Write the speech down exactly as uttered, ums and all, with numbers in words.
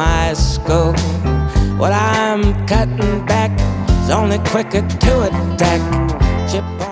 my skull. What I'm cutting back is only quicker to attack. Chip on